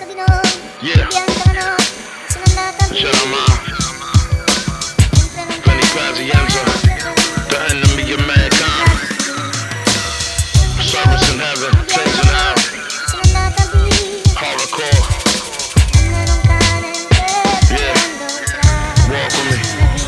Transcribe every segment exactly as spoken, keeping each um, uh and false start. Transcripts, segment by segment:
Yeah. Shout out Ma. Plenty Grazienza. The enemy of mankind. Service in heaven. Things in hell. Hardcore. Yeah. Walk with me.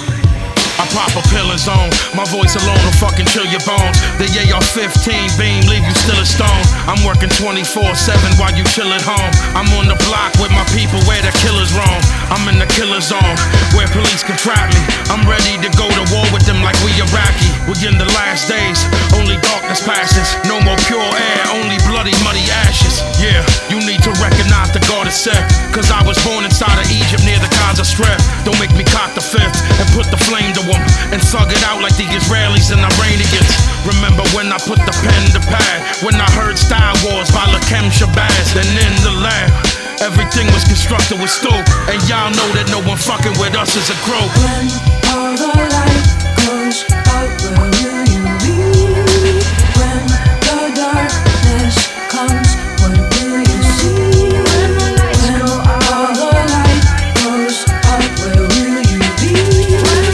I pop a pill and zone. My voice alone will fucking chill your bones. The A R fifteen beam leave you still a stone. I'm working twenty-four seven while you chill at home. I'm on the block with my people where the killers roam. I'm in the killer zone where police can trap me. I'm ready to go to war with them like we Iraqi. We're in the last days, only darkness passes. No more pure air, only bloody muddy ashes. Yeah, you need to recognize the God is set. Cause I was born inside of Egypt near the Gaza Strip. Don't make me cock the fifth and put the flame to them and thug it out like the Israelis and Iranians. Remember when I put the pen to pad, when I heard Star Wars by Lakem Shabazz. And in the lab, everything was constructed with steel. And y'all know that no one fucking with us as a group. When all the light goes out, where will you be? When the darkness comes, what will you see? When all the light goes out, where will you be? When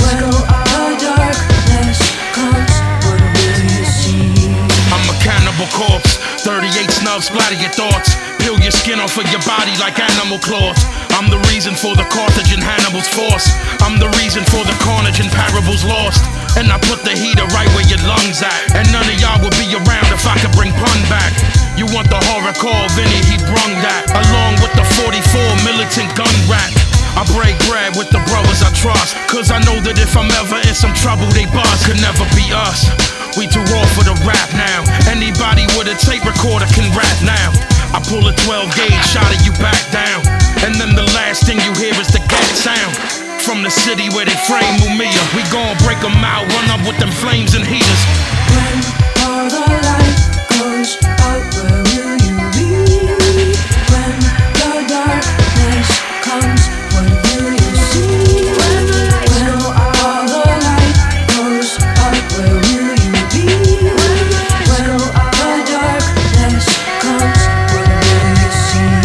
the darkness comes, what will you see? I'm a cannibal corpse, thirty-eight snubs splatter your thoughts. Peel your skin off of your body like animal claws. I'm the reason for the Carthage and Hannibal's force. I'm the reason for the carnage and parables lost. And I put the heater right where your lungs at. And none of y'all would be around if I could bring pun back. You want the horror call, Vinny, he brung that. Along with the forty-four militant gun rack. I break bread with the brothers I trust. Cause I know that if I'm ever in some trouble, they buzz. Could never be us. We too raw for the rap now. Anybody with a tape recorder can rap now. I pull a twelve gauge, shot of you back down. And then the last thing you hear is the cat sound. From the city where they frame Mumia. We gon' break them out, run up with them flames and heaters. When all the light goes out, where will you be? When the darkness comes, what will you see? When all the light goes out, where will you be? When the darkness comes, what will you see?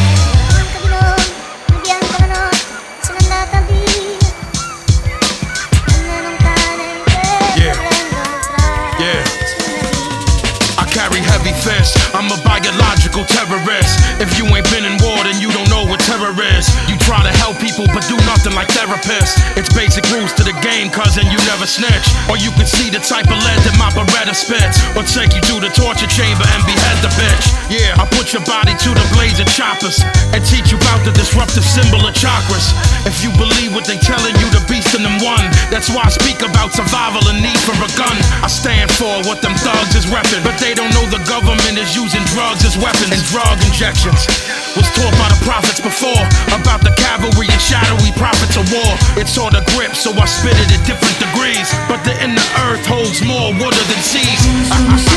Yeah, yeah. I carry heavy fists, I'm a biological terrorist. If you ain't been in war, then you don't know what terror is. You try to help people, but do nothing like therapists. It's basic rules to the game, cousin, you never snitch. Or you could see the type of lead that my Beretta spits. Or take you to the torture chamber and behead the bitch. Yeah, I put your body to the blades of choppers and teach you about the disruptive symbol of chakras. If you believe what they telling you, the beast in them won. That's why I speak about survival and need for a gun. I stand for what them thugs is reppin', but they don't know the government is using drugs as weapons. And drug injections was taught by the prophets before about the cavalry and shadowy prophets of war. It's all the grip, so I spit it at different degrees. But the inner earth holds more water than seas.